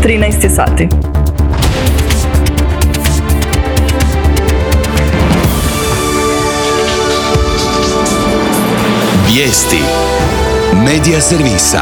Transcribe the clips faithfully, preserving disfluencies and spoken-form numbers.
trinaest je sati. Vijesti Medija servisa.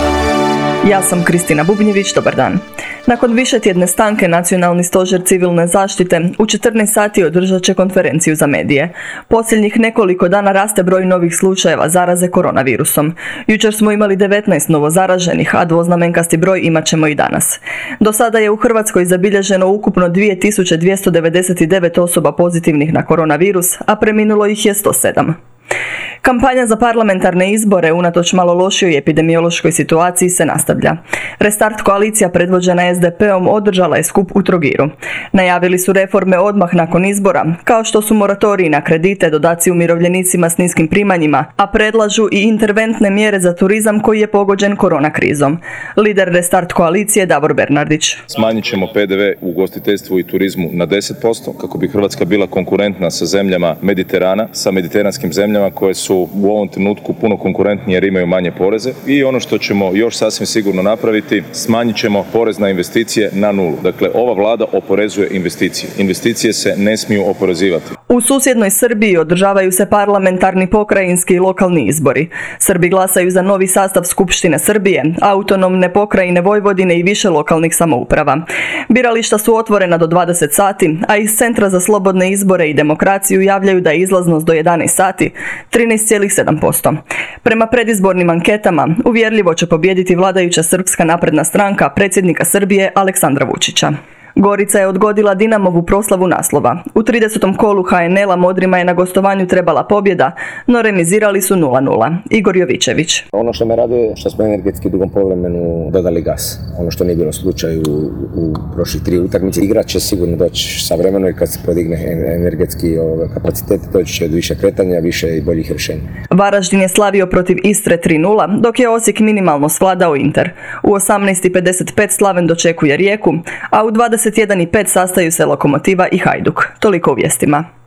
Ja sam Kristina Bubnjević, dobar dan. Nakon višetjedne stanke Nacionalni stožer civilne zaštite u četrnaest sati održat će konferenciju za medije. Posljednjih nekoliko dana raste broj novih slučajeva zaraze koronavirusom. Jučer smo imali devetnaest novozaraženih, a dvoznamenkasti broj imat ćemo i danas. Do sada je u Hrvatskoj zabilježeno ukupno dvije tisuće dvjesto devedeset devet osoba pozitivnih na koronavirus, a preminulo ih je sto sedam. Kampanja za parlamentarne izbore unatoč malo lošijoj epidemiološkoj situaciji se nastavlja. Restart koalicija predvođena es de pe om održala je skup u Trogiru. Najavili su reforme odmah nakon izbora, kao što su moratoriji na kredite, dodaci umirovljenicima s niskim primanjima, a predlažu i interventne mjere za turizam koji je pogođen korona krizom. Lider Restart koalicije Davor Bernardić. Smanjit ćemo pe de ve u ugostiteljstvu i turizmu na deset posto kako bi Hrvatska bila konkurentna sa zemljama Mediterana, sa mediteranskim zemljama koje su u ovom trenutku puno konkurentnije jer imaju manje poreze. I ono što ćemo još sasvim sigurno napraviti, smanjit ćemo porez na investicije na nulu. Dakle, ova vlada oporezuje investicije. Investicije se ne smiju oporezivati. U susjednoj Srbiji održavaju se parlamentarni, pokrajinski i lokalni izbori. Srbi glasaju za novi sastav Skupštine Srbije, autonomne pokrajine Vojvodine i više lokalnih samouprava. Birališta su otvorena do dvadeset sati, a iz Centra za slobodne izbore i demokraciju javljaju da je izlaznost do jedanaest sati trinaest zarez sedam posto. Prema predizbornim anketama, uvjerljivo će pobijediti vladajuća Srpska napredna stranka predsjednika Srbije Aleksandra Vučića. Gorica je odgodila Dinamovu proslavu naslova. U tridesetom kolu ha en el-a Modrima je na gostovanju trebala pobjeda, no remizirali su nula nula. Igor Jovičević. Ono što me raduje što smo energetski u drugom poluvremenu dodali gas. Ono što nije bilo slučaj u, u prošlih tri utakmice. Igrač će sigurno doći sa vremenom i kad se podigne energetski kapacitet, doći će od više kretanja, više i boljih rješenja. Varaždin je slavio protiv Istre tri nula, dok je Osijek minimalno svladao Inter. U osamnaest i pedeset pet Slaven dočekuje Rijeku, a u dvadeset jedan i pet sastaju se Lokomotiva i Hajduk. Toliko u vijestima.